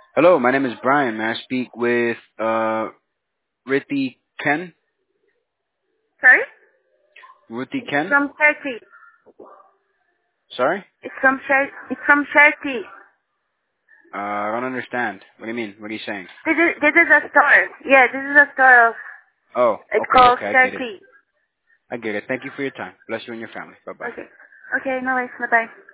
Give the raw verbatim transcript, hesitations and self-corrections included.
Hello, my name is Brian. May I speak with uh Rithi Ken? Sorry? Ruthie It's Ken? from Turkey. Sorry? It's from Tur- It's from Turkey. Uh, I don't understand. What do you mean? What are you saying? This is this is a store. Yeah, this is a store of. Oh, It's okay, called okay, I get it. Turkey. I get it. Thank you for your time. Bless you and your family. Bye bye. Okay. Okay. No worries. Bye bye.